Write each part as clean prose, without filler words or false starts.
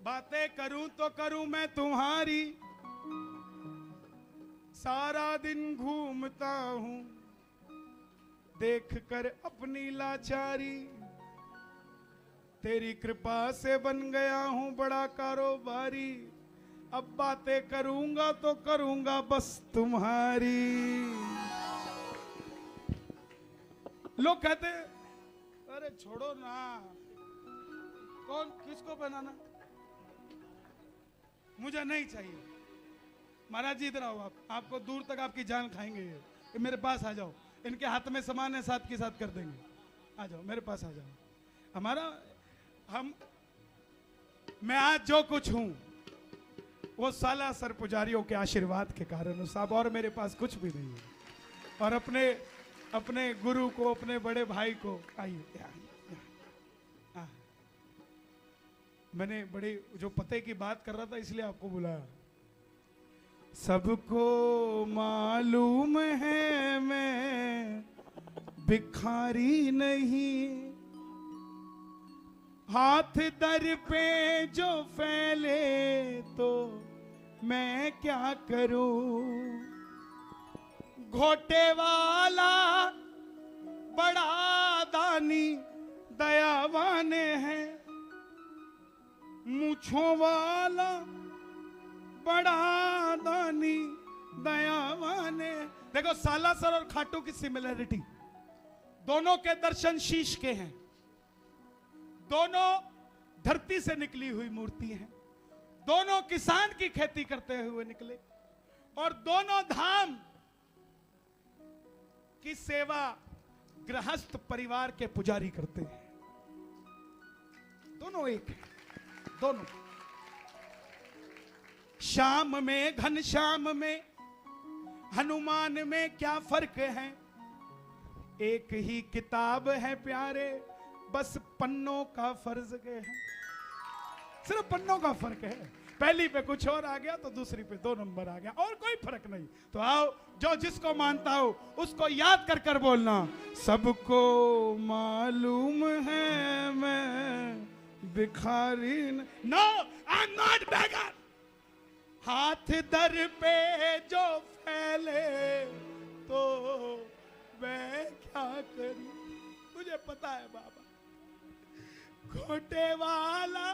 बातें करूं तो करूं मैं तुम्हारी, सारा दिन घूमता हूं देख कर अपनी लाचारी। तेरी कृपा से बन गया हूं बड़ा कारोबारी, अब बातें करूंगा तो करूंगा बस तुम्हारी। लोग कहते अरे छोड़ो ना, कौन किसको बनाना, मुझे नहीं चाहिए। महाराज जी इधर आओ, आपको दूर तक आपकी जान खाएंगे ये मेरे पास आ जाओ, इनके हाथ में सामान है साथ के साथ कर देंगे, आ जाओ मेरे पास आ जाओ। मैं आज जो कुछ हूं वो सालासर पुजारियों के आशीर्वाद के कारण साहब, और मेरे पास कुछ भी नहीं है। और अपने गुरु को, अपने बड़े भाई को, आइए मैंने बड़े जो पते की बात कर रहा था इसलिए आपको बुलाया। सबको मालूम है मैं भिखारी नहीं, हाथ दर पे जो फैले तो मैं क्या करूं। घोटे वाला बड़ा दानी दयावान है, मूछों वाला बड़ा दानी दयावान है। देखो सालासर और खाटू की सिमिलरिटी, दोनों के दर्शन शीश के हैं, दोनों धरती से निकली हुई मूर्ति हैं, दोनों किसान की खेती करते हुए निकले, और दोनों धाम की सेवा गृहस्थ परिवार के पुजारी करते हैं। दोनों एक हैं, दोनों। श्याम में, घनश्याम में, हनुमान में क्या फर्क है, एक ही किताब है प्यारे, बस पन्नों का फर्ज है, सिर्फ पन्नों का फर्क है। पहली पे कुछ और आ गया तो दूसरी पे 2 नंबर आ गया, और कोई फर्क नहीं। तो आओ, जो जिसको मानता हो उसको याद कर कर बोलना, सबको मालूम है मैं भिखारी। No, I am not beggar. हाथ दर पे जो फैले तो मैं क्या करूं, मुझे पता है बाबा। घोटे वाला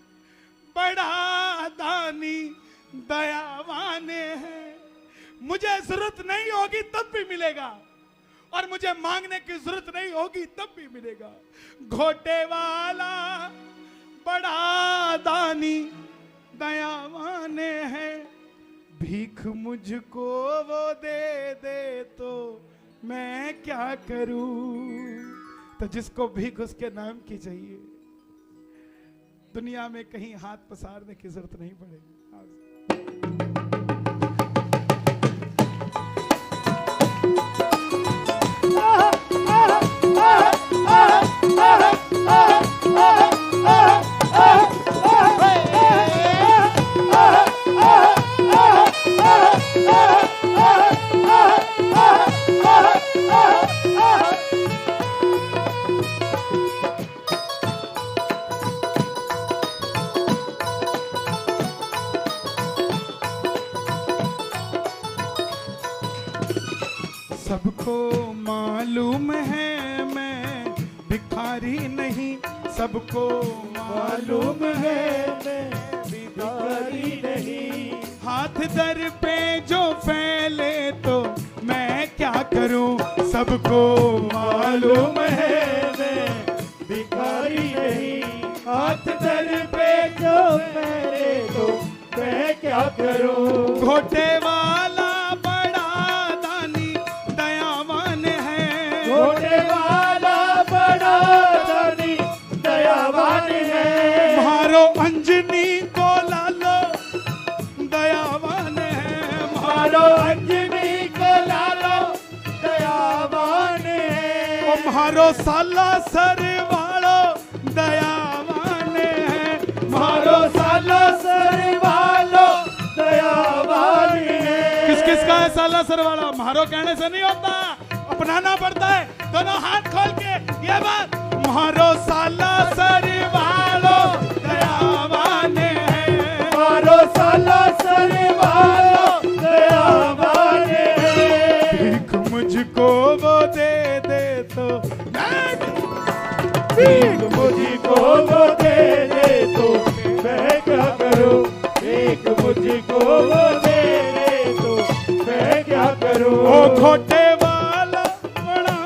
बड़ा दानी दयावान है, मुझे जरूरत नहीं होगी तब भी मिलेगा, और मुझे मांगने की जरूरत नहीं होगी तब भी मिलेगा। घोटे वाला बड़ा दानी दयावान है, भीख मुझको वो दे दे तो मैं क्या करूं। तो जिसको भीख उसके नाम की चाहिए, दुनिया में कहीं हाथ पसारने की जरूरत नहीं पड़ेगी। सबको मालूम है मैं भिखारी नहीं, सबको मालूम है मैं भिखारी नहीं। हाथ दर पे जो फैले तो मैं क्या करूं, सबको मालूम है मैं भिखारी नहीं। हाथ दर पे जो फैले तो मैं क्या करूं। घोटे वाला अंजनी को लालो दयावान है, मारो अंजनी को लालो दयावान है, मारो सालासर वालो दयावान है, मारो सालासर वालो दयावान है। किस किस का है सालासर वाला? मारो कहने से नहीं होता, अपनाना पड़ता है। दोनों हाथ खोल के ये बात, मारो सालासर वालो दयावान है। भीख मुझको वो दे दे तो मैं क्या करूं, भीख मुझको वो दे दे तो मैं क्या करूं। ओ खोटे वाला बड़ा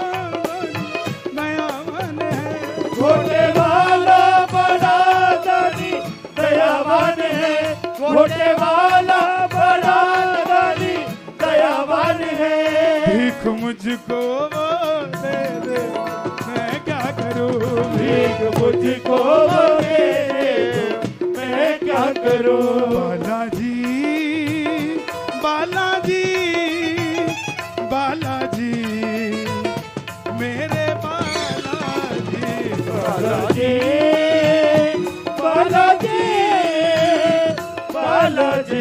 दयावान है, घोटे वाला बड़ा दानी दयावान है, घोटे वाला बड़ा दानी दयावान है। भीख मुझको वो दे दे मैं क्या करूं, भीख मुझको वो दे दे तो मैं क्या करूं। बालाजी बालाजी बालाजी मेरे बालाजी बालाजी बालाजी बालाजी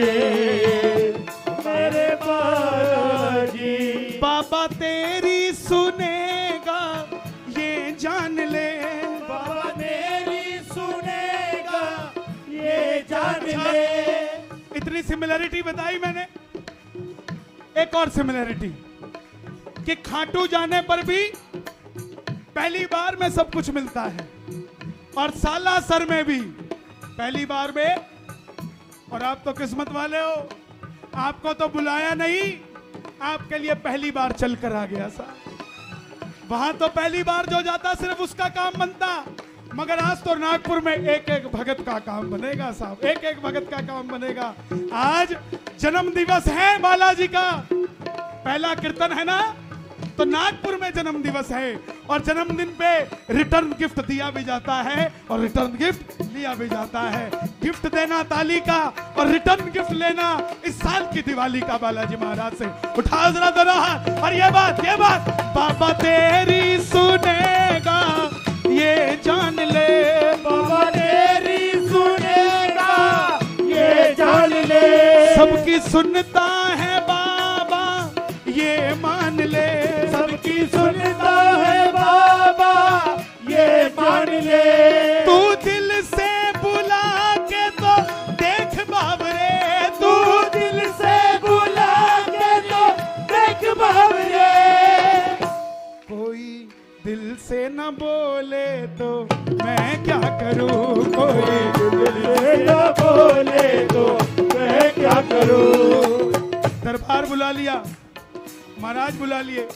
मेरे बालाजी। बाबा तेरी सुनेगा ये जान ले, बाबा मेरी सुनेगा ये जान ले। इतनी सिमिलरिटी बताई मैंने। एक और सिमिलरिटी कि खाटू जाने पर भी पहली बार में सब कुछ मिलता है, और सालासर में भी पहली बार में। और आप तो किस्मत वाले हो, आपको तो बुलाया नहीं, आपके लिए पहली बार चल कर आ गया साहब। वहां तो पहली बार जो जाता सिर्फ उसका काम बनता, मगर आज तो नागपुर में एक एक भगत का काम बनेगा साहब, एक एक भगत का काम बनेगा। आज जन्म दिवस है बालाजी का, पहला कीर्तन है ना, तो नागपुर में जन्म दिवस है, और जन्मदिन पे रिटर्न गिफ्ट दिया भी जाता है और रिटर्न गिफ्ट लिया भी जाता है। गिफ्ट देना ताली का और रिटर्न गिफ्ट लेना इस साल की दिवाली का बालाजी महाराज से। उठाओ जरा दोनों हाथ, और ये बात बाबा तेरी सुनेगा ये जान ले, बाबा तेरी सुनेगा ये जान ले। सबकी सुनता है बाबा ये मान ले, सबकी सुनता है बाबा ये मान ले। तू दिल से बुला के तो देख बाबरे, तू दिल से बुला के तो देख बाबरे। कोई दिल से न बोले तो मैं क्या करूं, कोई दिल से न बोले तो मैं क्या करूं। दरबार बुला लिया, महाराज बुला लिए।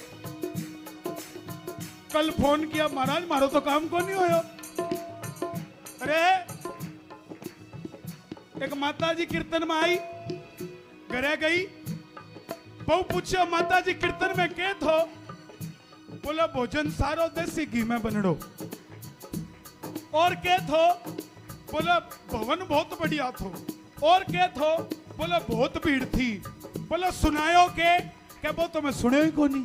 कल फोन किया, महाराज मारो तो काम को नहीं होयो। अरे एक माता जी कीर्तन में आई, घरे गई, बहु पूछो माता जी कीर्तन में के थो, बोला भोजन सारो देसी घी में बनड़ो। और के थो, बोला भवन बहुत बढ़िया थो। और के थो, बोला बहुत भीड़ थी। बोला सुनायो के, क्या वो तो मैं सुने ही को नहीं।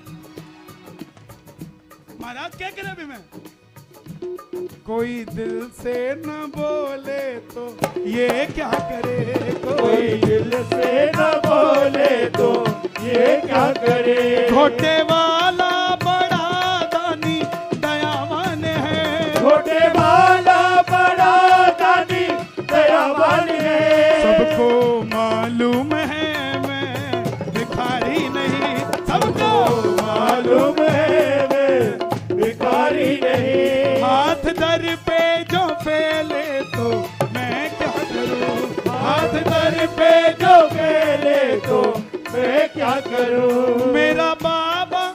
महाराज क्या करे अभी मैं, कोई दिल से न बोले तो ये क्या करे, कोई दिल से न बोले तो ये क्या करे। घोटे वाला बड़ा दानी दयावान है, घोटे वाला बड़ा दानी दयावान है। सबको मालूम है मैं भिखारी नहीं, सबको मालूम है मैं भिखारी नहीं। हाथ दर पे जो फैले तो मैं क्या करूं, हाथ दर पे जो फैले तो मैं क्या करूं। मेरा बाबा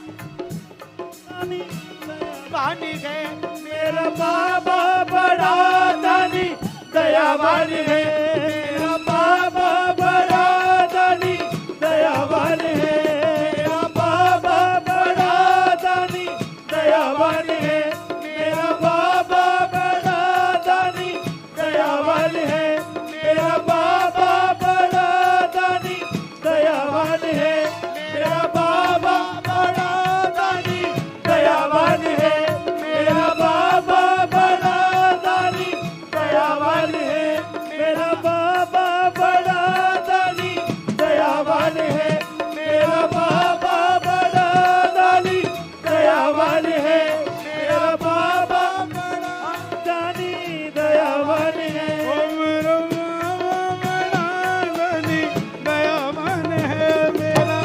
बानी है, मेरा बाबा बड़ा दानी दयावान है। मेरा बाबा बड़ा दानी दयावान है। मेरा बाबा बड़ा दानी दयावान है। मेरा बाबा बड़ा दानी दयावान है। मेरा बाबा बड़ा दानी दयावान है। मेरा बाबा बड़ा दानी दयावान है। मेरा बाबा बड़ा दानी दयावान है। मेरा बाबा बड़ा दानी दयावान है। मेरा बाबा बड़ा दानी दयावान है। मेरा बाबा बड़ा दानी दयावान है। मेरा बाबा दानी दयावान है, मेरा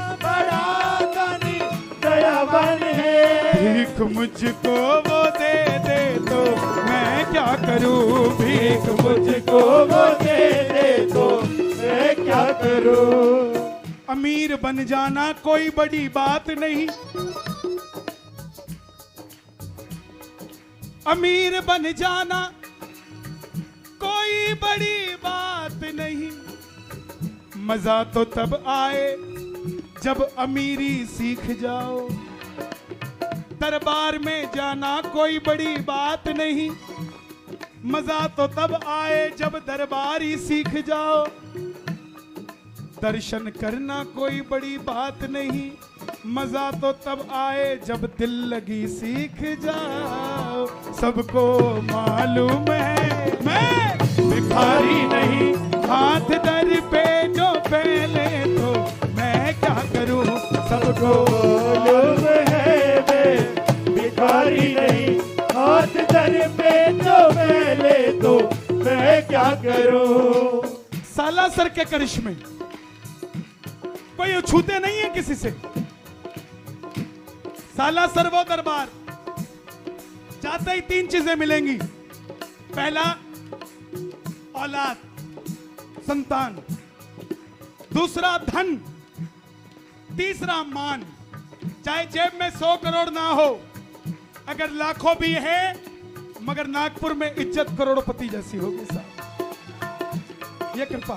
बड़ा दानी दयावान है। भीख मुझको वो दे करूं, भीख मुझको वो दे दे तो मैं क्या करूं। अमीर बन जाना कोई बड़ी बात नहीं, अमीर बन जाना कोई बड़ी बात नहीं, मजा तो तब आए जब अमीरी सीख जाओ। दरबार में जाना कोई बड़ी बात नहीं, मजा तो तब आए जब दरबारी सीख जाओ। दर्शन करना कोई बड़ी बात नहीं, मजा तो तब आए जब दिल लगी सीख जाओ। सबको मालूम है मैं भिखारी नहीं, हाथ दर पे जो पहले तो मैं क्या करूं। सबको मालूम है मैं भिखारी नहीं, हाथ दर पे जो पहले तो मैं क्या करूं। सालासर के करिश्मे कोई छूते नहीं है किसी से। सालासर वो दरबार जाते ही 3 चीजें मिलेंगी। पहला औलाद, संतान, दूसरा धन, तीसरा मान। चाहे जेब में 100 करोड़ ना हो, अगर लाखों भी है, मगर नागपुर में इज्जत करोड़पति जैसी होगी साहब। ये कृपा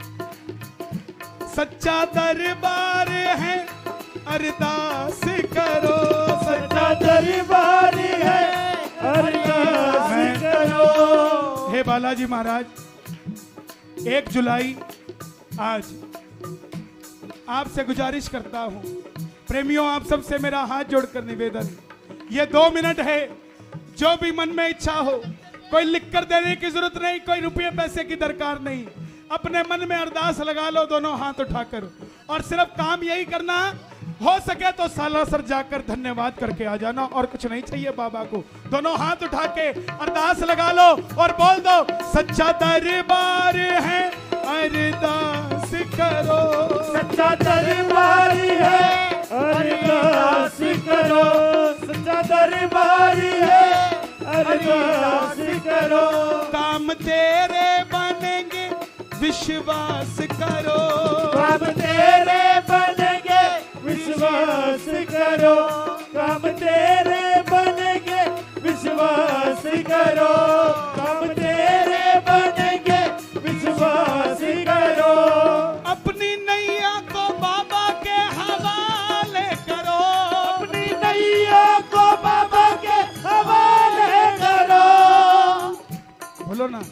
सच्चा दरबार है, अरदास करो। सच्चा दरबार है, अरदास करो। हे बालाजी महाराज, 1 जुलाई आज आपसे गुजारिश करता हूं, प्रेमियों आप सबसे मेरा हाथ जोड़कर निवेदन, ये 2 मिनट है। जो भी मन में इच्छा हो, कोई लिखकर देने की जरूरत नहीं, कोई रुपये पैसे की दरकार नहीं, अपने मन में अरदास लगा लो दोनों हाथ उठाकर, और सिर्फ काम यही करना, हो सके तो सालासर जाकर धन्यवाद करके आ जाना, और कुछ नहीं चाहिए बाबा को। दोनों हाथ उठा के अरदास लगा लो और बोल दो, सच्चा दरबार है, अरदास करो। सच्चा दरबार है, अरदास करो। सच्चा दरबार है, अरदास करो। काम तेरे बनेंगे, विश्वास करो। काम तेरे बनेंगे, विश्वास करो। काम तेरे बनेंगे, विश्वास करो। काम तेरे बनेंगे, विश्वास करो। अपनी नैया को बाबा के हवाले करो। अपनी नैया को बाबा के हवाले करो। बोलो ना,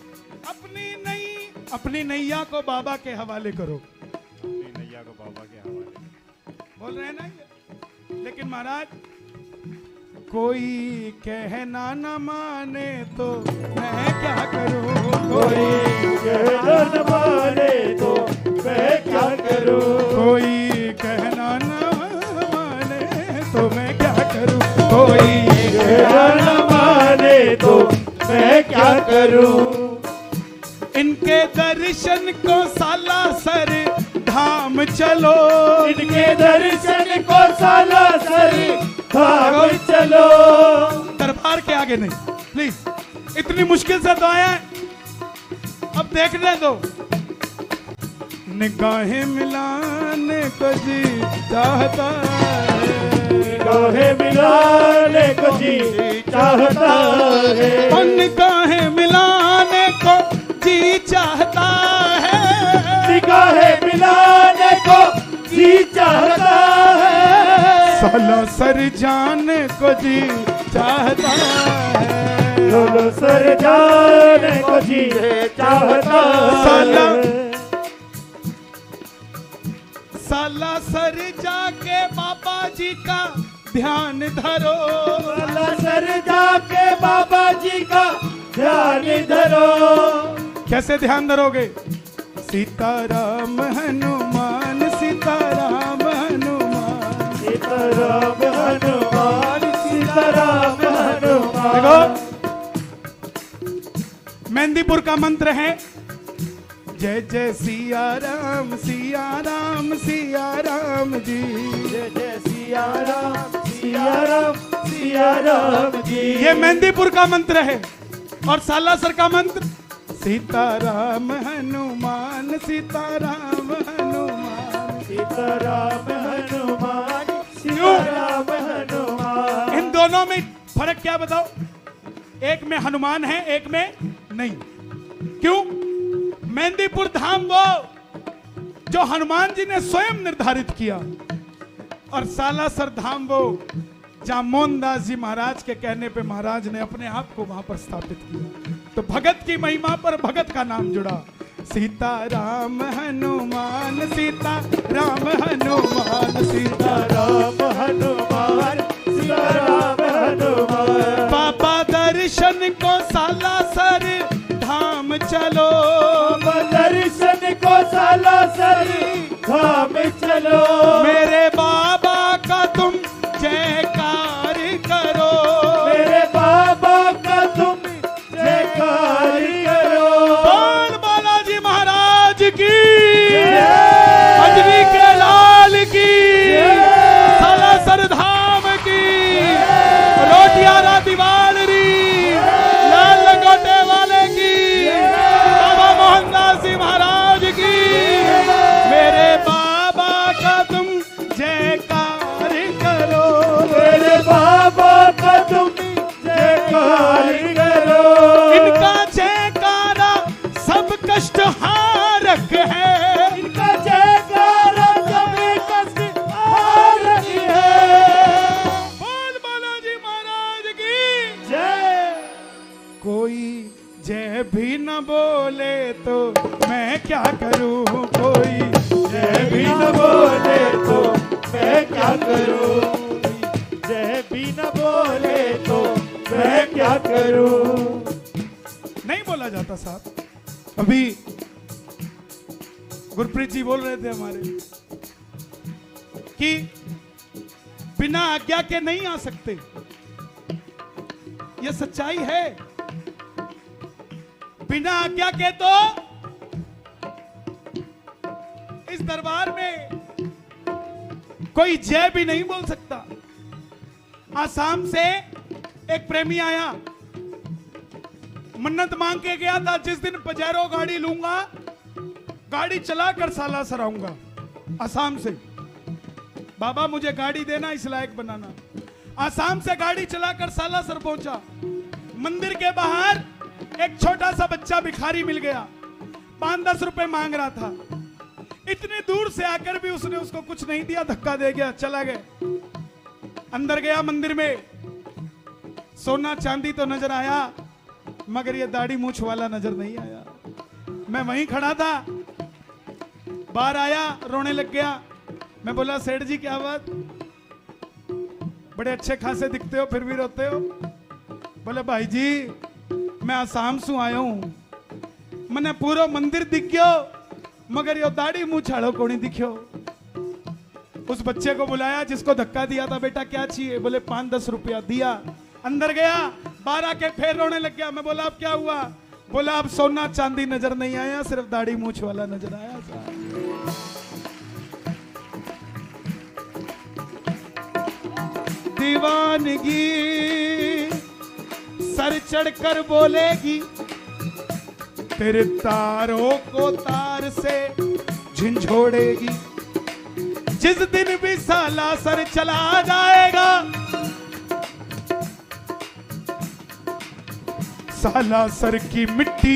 अपनी नैया को बाबा के हवाले करो। अपनी नैया को बाबा के हवाले बोल रहे हैं ना ये। लेकिन महाराज, कोई कहना न माने तो मैं क्या करूं। कोई कहना न माने तो मैं क्या करूं। कोई कहना न माने तो मैं क्या करूं। कोई कहना न माने तो मैं क्या करूं। इनके दर्शन को सालासर धाम चलो। इनके दर्शन को सालासर धाम चलो। दरबार के आगे नहीं, प्लीज। इतनी मुश्किल से तो आया है, अब देखने दो। निगाहें मिलाने को जी चाहता है। निगाहें मिलाने को जी चाहता है। निगाहें मिलाने को जी चाहता है। निगाहें मिलाने को जी चाहता है। सालासर जाने को जी चाहता है। सालासर जाने को जी चाहता है। सालासर जाके बाबा जी का ध्यान धरो। सालासर जाके बाबा जी का ध्यान धरो। कैसे ध्यान धरोगे? सीताराम हनुमान, सीताराम हनुमान, सीताराम हनुमान, सीताराम हनुमान। देखो, मेहंदीपुर का मंत्र है, जय जय सिया राम, सिया राम, सिया राम जी। जय जय सिया राम, सिया राम, सिया राम जी। ये मेहंदीपुर का मंत्र है। और सालासर का मंत्र सीताराम हनुमान, सीताराम हनुमान, सीताराम हनुमान, सीताराम हनुमान। इन दोनों में फर्क क्या बताओ? एक में हनुमान है, एक में नहीं। क्यों? मेहंदीपुर धाम वो जो हनुमान जी ने स्वयं निर्धारित किया, और सालासर धाम वो जहां मोहनदास जी महाराज के कहने पे महाराज ने अपने आप को वहां पर स्थापित किया। तो भगत की महिमा पर भगत का नाम जुड़ा। सीताराम हनुमान, सीताराम हनुमान, सीताराम हनुमान, सीताराम हनुमान। बाबा दर्शन को सालासर धाम चलो, दर्शन को सालासर धाम चलो। मेरे बाबा का तुम जयकार करो, मेरे बाबा का तुम जयकार करो। बोल बालाजी महाराज की, अंजनी के लाल की, सालासर धाम की, रोटियारा दीवारी, लाल लंगोटे वाले की, बाबा मोहनदास जी महाराज की। मेरे बाबा का तुम जयकार करो, मेरे बाबा का तुम जयकार करो। इनका जयकारा सब कष्ट हारक है, इनका जयकारा सब कष्ट हारक है। बोल बालाजी महाराज की जय। कोई जय भी न बोले तो मैं क्या करूं, कोई जय भी न बोले तो मैं क्या करूं, जय भी न बोले तो मैं क्या करूं। नहीं बोला जाता साहब। अभी गुरप्रीत जी बोल रहे थे हमारे कि बिना आज्ञा के नहीं आ सकते, यह सच्चाई है। बिना आज्ञा के तो इस दरबार में कोई जय भी नहीं बोल सकता। आसाम से एक प्रेमी आया, मन्नत मांग के गया था, जिस दिन पजेरो गाड़ी लूंगा, गाड़ी चलाकर सालासर आऊंगा आसाम से। बाबा मुझे गाड़ी देना, इस लायक बनाना। आसाम से गाड़ी चलाकर सालासर पहुंचा। मंदिर के बाहर एक छोटा सा बच्चा भिखारी मिल गया, 5-10 रुपए मांग रहा था। इतने दूर से आकर भी उसने उसको कुछ नहीं दिया, धक्का दे गया, चला गया। अंदर गया मंदिर में, सोना चांदी तो नजर आया, मगर ये दाढ़ी मूछ वाला नजर नहीं आया। मैं वहीं खड़ा था, बाहर आया, रोने लग गया। मैं बोला सेठ जी क्या बात, बड़े अच्छे खासे दिखते हो फिर भी रोते हो। बोले भाई जी मैं आसाम से आया हूं, मैंने पूरा मंदिर दिख गयो, मगर यो दाढ़ी मुंह छाड़ो को नहीं दिखो। उस बच्चे को बुलाया जिसको धक्का दिया था, बेटा क्या चाहिए? बोले 5-10 रुपया दिया। अंदर गया, बाहर आके फिर रोने लग गया। मैं बोला अब क्या हुआ? बोला अब सोना चांदी नजर नहीं आया, सिर्फ दाढ़ी मूछ वाला नजर आया। दीवानगी सर चढ़कर बोलेगी, तेरे तारों को तार से झंझोड़ेगी। जिस दिन भी सालासर चला जाएगा, सालासर की मिट्टी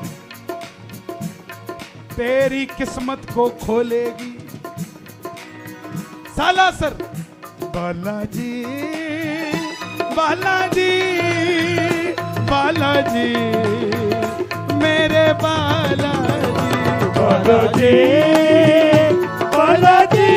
तेरी किस्मत को खोलेगी। सालासर बालाजी बालाजी बालाजी मेरे बालाजी बालाजी बालाजी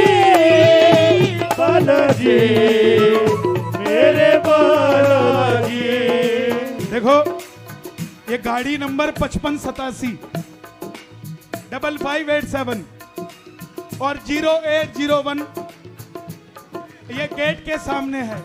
बालाजी मेरे बालाजी। देखो ये गाड़ी नंबर 5587 5587 और 0801 ये गेट के सामने है।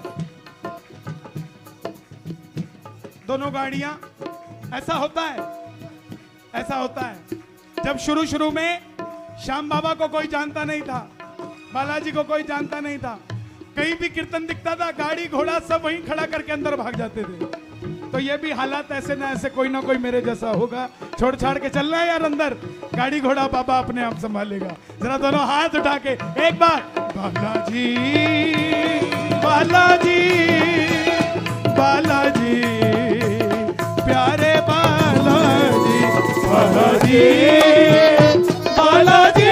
दोनों गाड़ियां, ऐसा होता है, ऐसा होता है। जब शुरू शुरू में श्याम बाबा को कोई जानता नहीं था, बालाजी को कोई जानता नहीं था, कहीं भी कीर्तन दिखता था, गाड़ी घोड़ा सब वहीं खड़ा करके अंदर भाग जाते थे। तो ये भी हालात ऐसे ना ऐसे कोई ना कोई मेरे जैसा होगा। छोड़ छाड़ के चलना है यार अंदर, गाड़ी घोड़ा बाबा अपने आप संभालेगा। जरा दोनों हाथ उठा के एक बार, बालाजी बालाजी बालाजी प्यारे बालाजी बालाजी बालाजी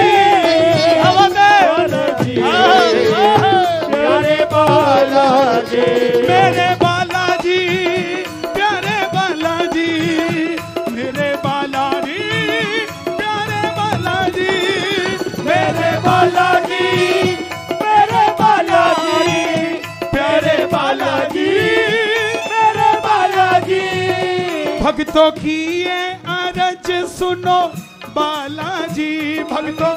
प्यारे बालाजी मेरे बालाजी प्यारे बालाजी मेरे बालाजी प्यारे बालाजी मेरे बालाजी मेरे बालाजी प्यारे बालाजी मेरे बालाजी। भक्तों की ये अरज सुनो बालाजी, भक्तों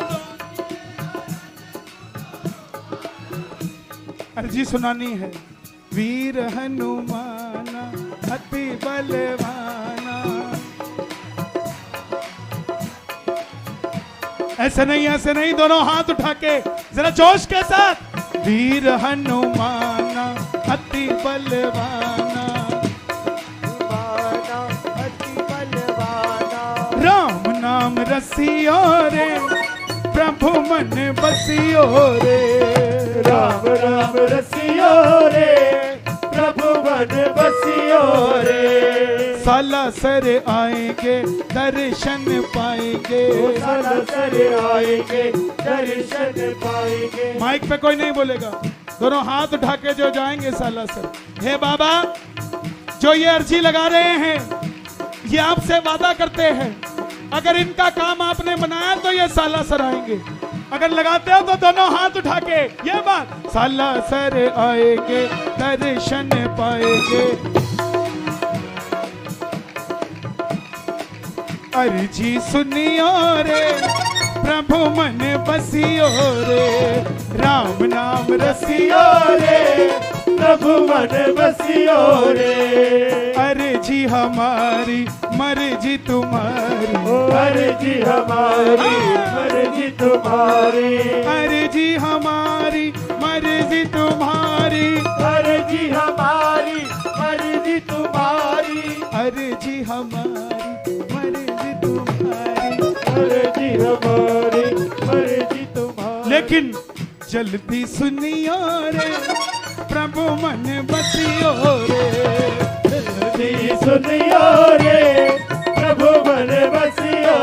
अर्जी सुनानी है। वीर हनुमाना अति बलवाना, ऐसे नहीं, दोनों हाथ उठा के जरा जोश के साथ। वीर हनुमाना अति बलवाना, राम नाम रसियो रे प्रभु मन बसियो रे, राम राम रसियो रे प्रभु मन बसियो रे। सालासर आएंगे दर्शन पाएंगे, सालासर आएंगे दर्शन पाएंगे। माइक पे कोई नहीं बोलेगा, दोनों हाथ उठा के जो जाएंगे सालासर। हे बाबा, जो ये अर्जी लगा रहे हैं ये आपसे वादा करते हैं, अगर इनका काम आपने बनाया तो ये सालासर आएंगे। अगर लगाते हो तो दोनों हाथ उठा के ये बात, सालासर आएंगे दर्शन पाएंगे। अर्जी सुनियो रे प्रभु मन बसियो रे, राम नाम रसियो रे प्रभु मन बसियो रे। अर्जी हमारी मर्जी तुम्हारी, अर्जी हमारी मर्जी तुम्हारी, अर्जी हमारी मर्जी तुम्हारी, अर्जी हमारी मर्जी तुम्हारी, अर्जी हमारी मर्जी तुम्हारी, अर्जी हमारी मर्जी तुम्हारी। लेकिन जल्दी सुनियो रे प्रभु मन बसियो रे, जल्दी सुनियो रे प्रभु मन बसियो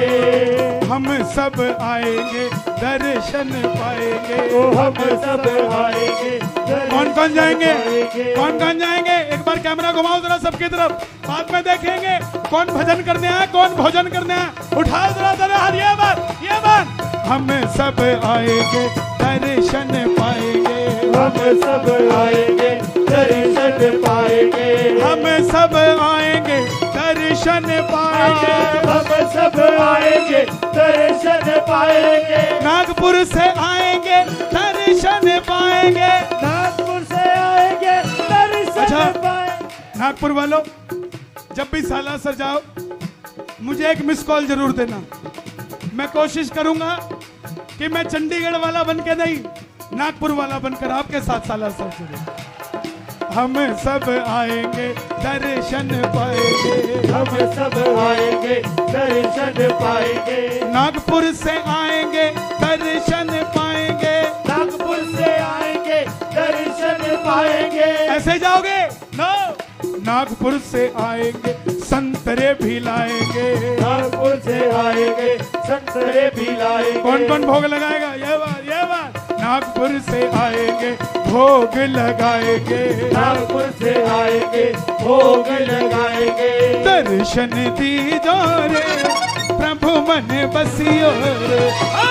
रे। हम सब आएंगे दर्शन पाएंगे। ओ हम सब आएंगे, कौन कौन जाएंगे, कौन कौन जाएंगे? एक बार कैमरा घुमाओ जरा सबकी तरफ, बाद में देखेंगे कौन भजन करने आया, कौन भोजन करने आया। उठाओ जरा जरा हाथ, ये बात हम सब आएंगे दर्शन पाएंगे, हम सब आएंगे दर्शन पाएंगे, हम सब आएंगे दर्शन पाएंगे, हम सब आएंगे दर्शन पाएंगे। नागपुर से आएंगे दर्शन पाएंगे, नागपुर से आएंगे दर्शन पाएंगे। नागपुर वालों, जब भी सालासर जाओ मुझे एक मिस कॉल जरूर देना। मैं कोशिश करूंगा कि मैं चंडीगढ़ वाला बन के नहीं, नागपुर वाला बनकर आपके साथ सालासर चलूं। हम सब आएंगे दर्शन पाएंगे, हम सब आएंगे दर्शन पाएंगे, नागपुर से आएंगे दर्शन पाएंगे, नागपुर से आएंगे दर्शन पाएंगे। ऐसे जाओगे नो, नागपुर से आएंगे संतरे भी लाएंगे, नागपुर से आएंगे संतरे भी लाएंगे। कौन कौन भोग लगाएगा? ये बात नागपुर से आएंगे भोग लगाएंगे, नागपुर से आएंगे भोग लगाएंगे। दर्शन दीजो रे प्रभु मन बसियो रे,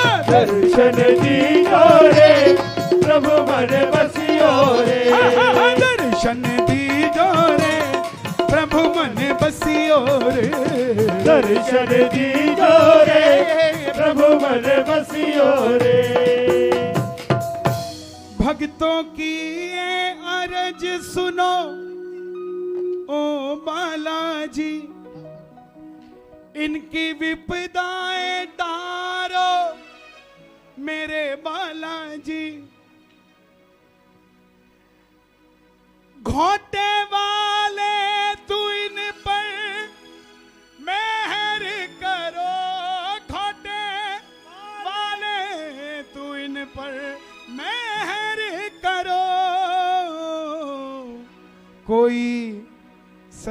दर्शन दीजो रे प्रभु मन बसियो रे, दर्शन दीजो रे प्रभु मन बसियो रे, दर्शन दीजो रे प्रभु मन बसियो रे। भक्तों की ये अरज सुनो ओ बालाजी, इनकी विपदाएं तारो मेरे बालाजी। घोटे वाले तू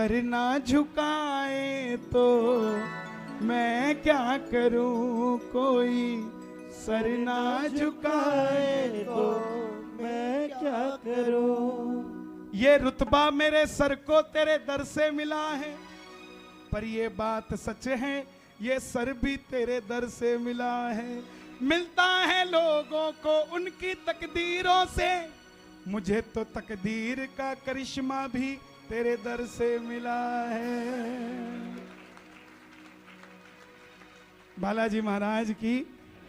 सर ना झुकाए तो मैं क्या करूं, कोई सर ना झुकाए तो मैं क्या करूं। ये रुतबा मेरे सर को तेरे दर से मिला है, पर ये बात सच है ये सर भी तेरे दर से मिला है। मिलता है लोगों को उनकी तकदीरों से, मुझे तो तकदीर का करिश्मा भी तेरे दर से मिला है। बालाजी महाराज की,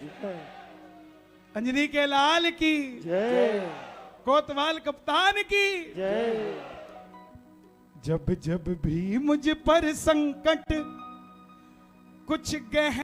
अंजनी के लाल की जय, कोतवाल कप्तान की जय। जब जब भी मुझ पर संकट कुछ गहन